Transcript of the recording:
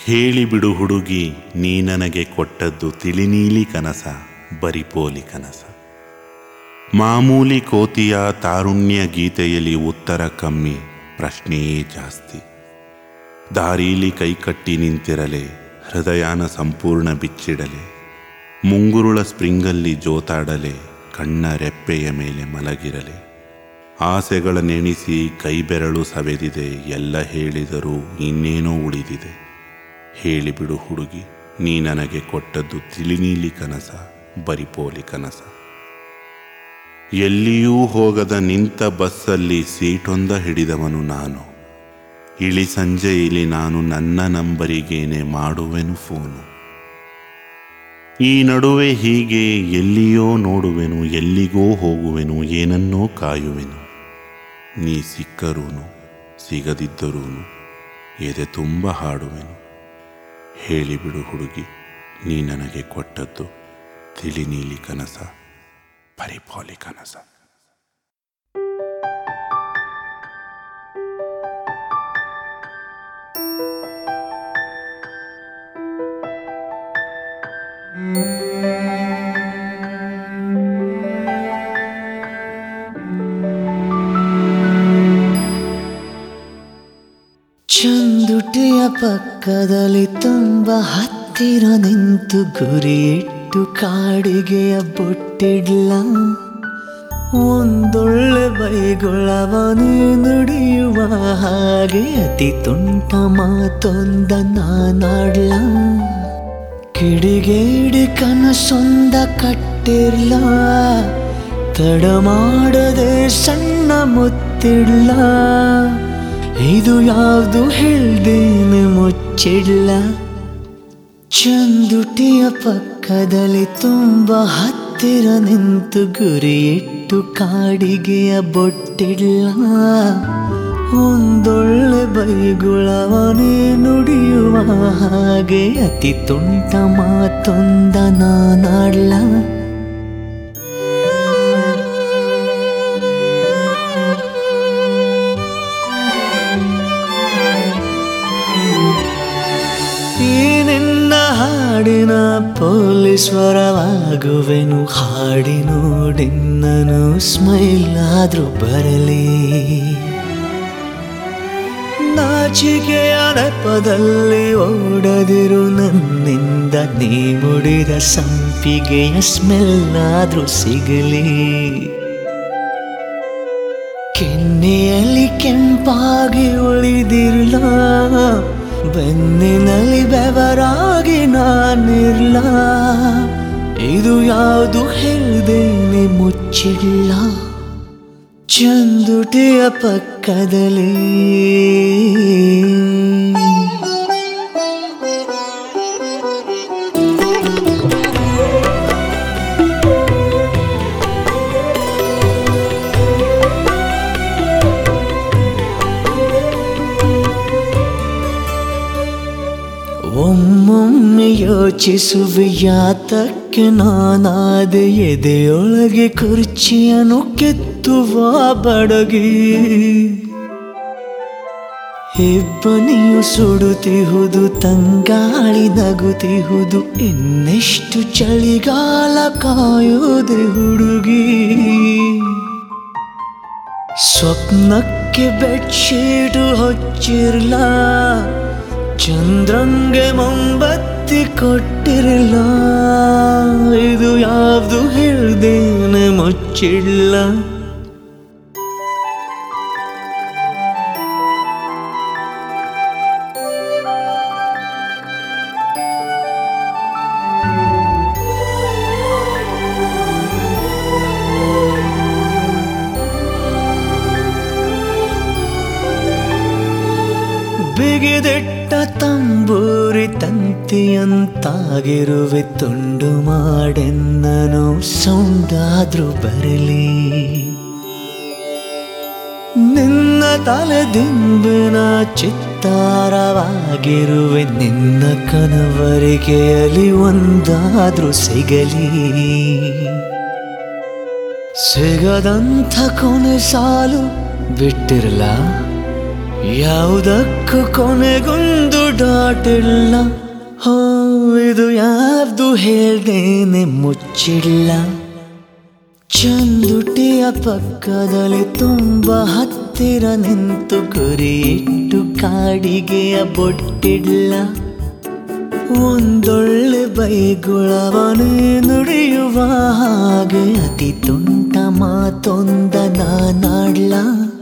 ಹೇಳಿಬಿಡು ಹುಡುಗಿ, ನೀ ನನಗೆ ಕೊಟ್ಟದ್ದು ತಿಳಿನೀಲಿ ಕನಸ, ಬರಿಪೋಲಿ ಕನಸ. ಮಾಮೂಲಿ ಕೋತಿಯ ತಾರುಣ್ಯ ಗೀತೆಯಲ್ಲಿ ಉತ್ತರ ಕಮ್ಮಿ, ಪ್ರಶ್ನೆಯೇ ಜಾಸ್ತಿ. ದಾರೀಲಿ ಕೈಕಟ್ಟಿ ನಿಂತಿರಲೆ, ಹೃದಯನ ಸಂಪೂರ್ಣ ಬಿಚ್ಚಿಡಲೆ. ಮುಂಗುರುಳ ಸ್ಪ್ರಿಂಗಲ್ಲಿ ಜೋತಾಡಲೆ, ಕಣ್ಣ ರೆಪ್ಪೆಯ ಮೇಲೆ ಮಲಗಿರಲೆ. ಆಸೆಗಳ ನೆನೆಸಿ ಕೈಬೆರಳು ಸವೆದಿದೆ, ಎಲ್ಲ ಹೇಳಿದರೂ ಇನ್ನೇನೋ ಉಳಿದಿದೆ. ಹೇಳಿಬಿಡು ಹುಡುಗಿ, ನೀ ನನಗೆ ಕೊಟ್ಟದ್ದು ತಿಳಿನೀಲಿ ಕನಸ, ಬರಿಪೋಲಿ ಕನಸ. ಎಲ್ಲಿಯೂ ಹೋಗದ ನಿಂತ ಬಸ್ಸಲ್ಲಿ ಸೀಟೊಂದ ಹಿಡಿದವನು ನಾನು. ಇಳಿ ಸಂಜೆಯಲ್ಲಿ ನಾನು ನನ್ನ ನಂಬರಿಗೇನೆ ಮಾಡುವೆನು ಫೋನು. ಈ ನಡುವೆ ಹೀಗೆ ಎಲ್ಲಿಯೋ ನೋಡುವೆನು, ಎಲ್ಲಿಗೋ ಹೋಗುವೆನು, ಏನನ್ನೋ ಕಾಯುವೆನು. ನೀ ಸಿಕ್ಕರೂನು ಸಿಗದಿದ್ದರೂ ಎದೆ ತುಂಬ ಹಾಡುವೆನು. ಹೇಳಿಬಿಡು ಹುಡುಗಿ, ನೀ ನನಗೆ ಕೊಟ್ಟದ್ದು ತಿಳಿನೀಲಿ ಕನಸ, ಬರಿಪೋಲಿ ಕನಸ. ಚಂದುಟಿಯ ಪಕ್ಕದಲ್ಲಿ ತುಂಬ ಹತ್ತಿರ ನಿಂತು ಗುರಿಯಿಟ್ಟು ಕಾಡಿಗೆಯ ಬೊಟ್ಟಿಡ್ಲ. ಒಂದೊಳ್ಳೆ ಬೈಗೊಳವನು ನುಡಿಯುವ ಹಾಗೆ ಅತಿ ತುಂಟ ಮಾತೊಂದ ನಾನಾಡ್ಲ. ಕಿಡಿಗೇಡಿ ಕನಸೊಂದ ಕಟ್ಟಿರ್ಲ, ತಡ ಮಾಡದೆ ಸಣ್ಣ ಮುತ್ತಿಡ್ಲ. ಇದು ಯಾವುದು ಹೇಳ್ದೇನೆ ಮುಚ್ಚಿಡ್ಲ. ಚಂದುಟಿಯ ಪಕ್ಕದಲ್ಲಿ ತುಂಬ ಹತ್ತಿರ ನಿಂತು ಗುರಿಯಿಟ್ಟು ಕಾಡಿಗೆಯ ಬೊಟ್ಟಿಡ್ಲ. ಒಂದೊಳ್ಳೆ ಬೈಗುಳವನೇ ನುಡಿಯುವ ಹಾಗೆ ಅತಿ ತುಂಟ ಮಾತೊಂದ ನಾನಾಡ್ಲ. ಹಾಡಿನ ಪೊಲೀಸ್ವರವಾಗುವೆನು, ಹಾಡಿ ನೋಡಿನ್ನನು ಸ್ಮೈಲ್ ಆದ್ರೂ ಬರಲಿ. ನಾಚಿಕೆಯ ನೆಪದಲ್ಲಿ ಓಡದಿರು ನನ್ನಿಂದ, ನೀ ಮುಡಿದ ಸಂಪಿಗೆಯ ಸ್ಮೆಲ್ ಆದ್ರೂ ಸಿಗಲಿ. ಕೆನ್ನೆಯಲ್ಲಿ ಕೆಂಪಾಗಿ ಉಳಿದಿರಲ, ಬೆನ್ನಿನಲ್ಲಿ ಬೆವರಾಗಿ ನಾನಿರ್ಲ. ಇದು ಯಾವುದು ಹೇಳ್ದೇನೆ ಮುಚ್ಚಿಡ್ಲ. ಚಂದುಟಿಯ ಪಕ್ಕದಲ್ಲಿ ಒಮ್ಮೊಮ್ಮೆ ಯೋಚಿಸುವೆ ಯಾತಕ್ಕೆ ನಾನಾದೆ ಎದೆಯೊಳಗೆ ಕುರ್ಚಿಯನ್ನು ಕೆತ್ತುವ ಬಡಗಿ. ಹೆಬ್ಬನಿಯು ಸುಡುತ್ತಿಹುದು, ತಂಗಾಳಿ ನಗುತ್ತಿಹುದು, ಇನ್ನೆಷ್ಟು ಚಳಿಗಾಲ ಕಾಯುವುದೆ ಹುಡುಗಿ. ಸ್ವಪ್ನಕ್ಕೆ ಬೆಡ್ಶೀಟು ಹೊಚ್ಚಿರ್ಲ, ಚಂದ್ರಂಗೆ ಮೊಂಬತ್ತಿ ಕೊಟ್ಟಿರಲ್ಲ. ಇದು ಯಾವುದು ಹೇಳ್ದೇನೆ ಮುಚ್ಚಿಡ್ಲ. ಬಿಗಿದೆಟ್ಟ ತಂಬೂರಿ ತಂತಿಯಂತಾಗಿರುವೆ, ತುಂಡು ಮಾಡೆನ್ನನು ಸೌಂಡಾದ್ರೂ ಬರಲಿ. ನಿನ್ನ ತಲೆ ದಿಂಬಿನ ಚಿತ್ತಾರವಾಗಿರುವೆ, ನಿನ್ನ ಕನವರಿಗೆಯಲ್ಲಿ ಒಂದಾದ್ರೂ ಸಿಗಲಿ. ಸಿಗದಂಥ ಕೊನೆ ಸಾಲು ಬಿಟ್ಟಿರಲ್ಲ, ಯಾವುದಕ್ಕೂ ಕೊನೆಗೊಂದು ಡಾಟ್ ಇಲ್ಲ. ಹೋ ಇದು ಯಾರ್ದು ಹೇಳ್ದೇನೆ ಮುಚ್ಚಿಲ್ಲ. ಚಂದುಟಿಯ ಪಕ್ಕದಲ್ಲಿ ತುಂಬ ಹತ್ತಿರ ನಿಂತು ಗುರಿ ಇಟ್ಟು ಕಾಡಿಗೆಯ ಬೊಟ್ಟಿಲ್ಲ. ಒಂದೊಳ್ಳೆ ಬೈಗುಳವನೇ ನುಡಿಯುವ ಹಾಗೆ ಅತಿ ತುಂಟ ಮಾತೊಂದ ನಾನಾಡ್ಲ.